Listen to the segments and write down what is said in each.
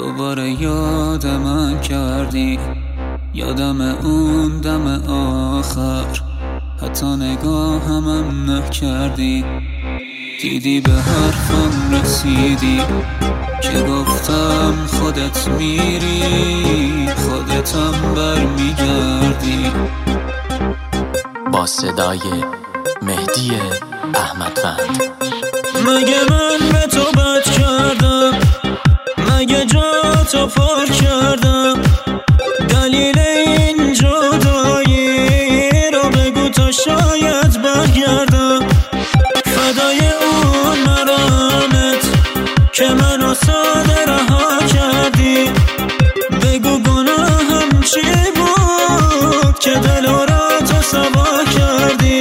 دوباره یاد من کردی، یادم اون دم آخر، حتی نگاهمم نکردی. دیدی به حرفم رسیدی که گفتم خودت میری، خودتم برمیگردی. با صدای مهدی احمدوند. مگه من به تو بد کردم؟ مگه جاتو پر کردم؟ دلیل این جدایی رو بگو تا شاید برگردم. فدای اون مرامت که منو ساده رها کردی. بگو گناهم چی بود که دل را تو سوا کردی.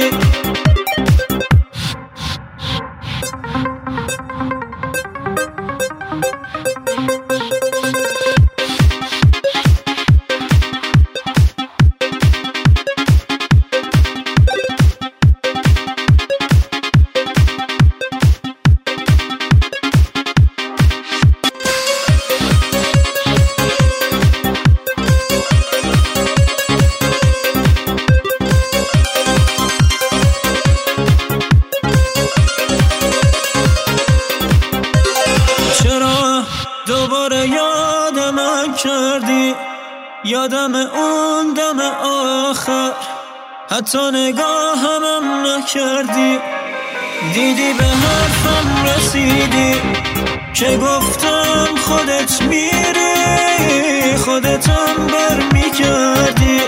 دوباره یاد من کردی، یادم اون دم آخر، حتی نگاهمم نکردی. دیدی به حرفم رسیدی که گفتم خودت میری، خودتم برمیگردی.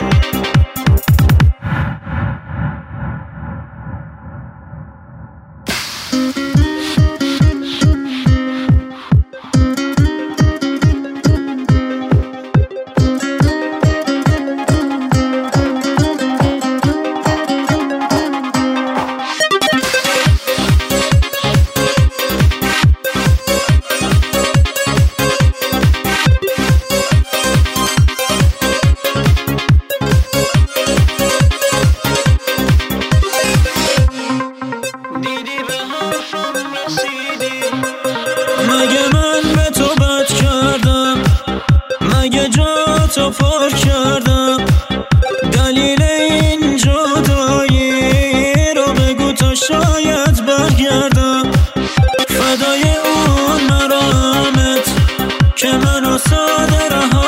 مگه من به تو بد کردم؟ مگه جاتو پر کردم؟ دلیل این جدایی رو بگو تا شاید برگردم. فدای اون مرامت که منو ساده رها